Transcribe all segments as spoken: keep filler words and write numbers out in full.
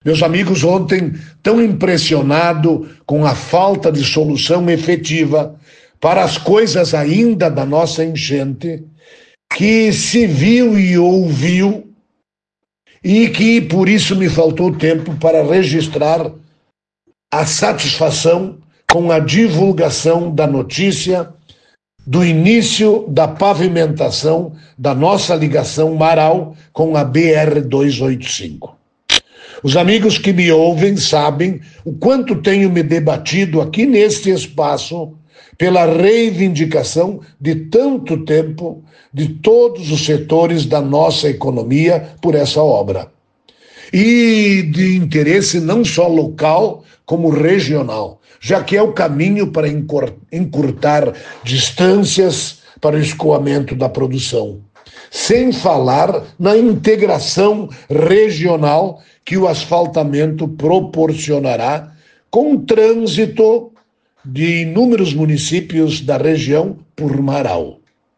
Meus amigos, ontem, tão impressionado com a falta de solução efetiva para as coisas ainda da nossa enchente, que se viu e ouviu, e que por isso me faltou tempo para registrar a satisfação com a divulgação da notícia do início da pavimentação da nossa ligação Marau com a B R duzentos e oitenta e cinco. Os amigos que me ouvem sabem o quanto tenho me debatido aqui neste espaço pela reivindicação de tanto tempo de todos os setores da nossa economia por essa obra. E de interesse não só local, como regional, já que é o caminho para encurtar distâncias para o escoamento da produção. Sem falar na integração regional que o asfaltamento proporcionará com o trânsito de inúmeros municípios da região por Marau.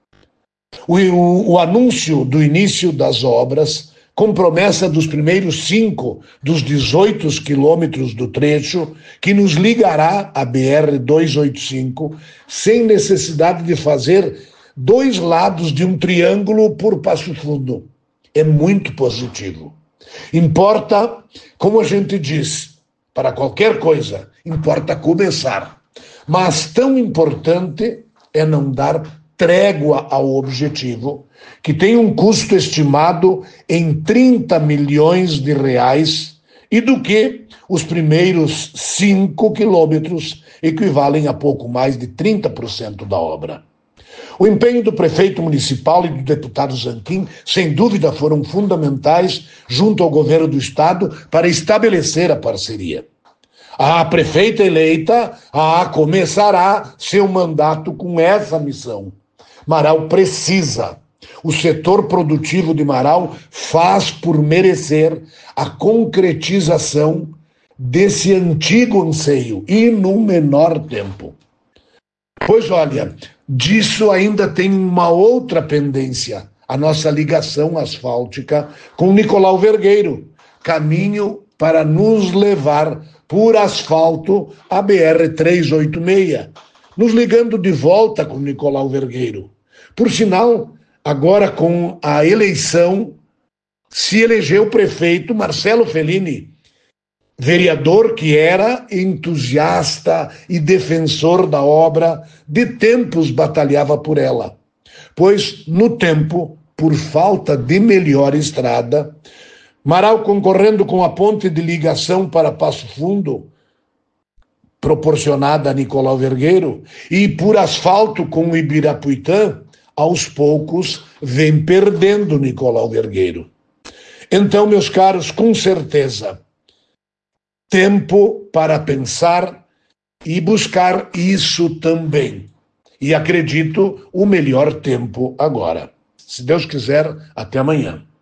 O, o, o anúncio do início das obras, com promessa dos primeiros cinco dos dezoito quilômetros do trecho, que nos ligará à B R duzentos e oitenta e cinco, sem necessidade de fazer dois lados de um triângulo por Passo Fundo. É muito positivo. Importa, como a gente diz, para qualquer coisa, importa começar. Mas tão importante é não dar trégua ao objetivo, que tem um custo estimado em trinta milhões de reais e do que os primeiros cinco quilômetros equivalem a pouco mais de trinta por cento da obra. O empenho do prefeito municipal e do deputado Zanquim, sem dúvida, foram fundamentais junto ao governo do estado para estabelecer a parceria. A prefeita eleita a começará seu mandato com essa missão. Marau precisa. O setor produtivo de Marau faz por merecer a concretização desse antigo anseio e no menor tempo. Pois olha, disso ainda tem uma outra pendência, a nossa ligação asfáltica com Nicolau Vergueiro, caminho para nos levar por asfalto a B R trezentos e oitenta e seis, nos ligando de volta com Nicolau Vergueiro. Por sinal, agora com a eleição, se elegeu o prefeito Marcelo Fellini, vereador que era entusiasta e defensor da obra, de tempos batalhava por ela. Pois, no tempo, por falta de melhor estrada, Marau, concorrendo com a ponte de ligação para Passo Fundo, proporcionada a Nicolau Vergueiro, e por asfalto com o Ibirapuitã, aos poucos vem perdendo Nicolau Vergueiro. Então, meus caros, com certeza, tempo para pensar e buscar isso também. E acredito, o melhor tempo agora. Se Deus quiser, até amanhã.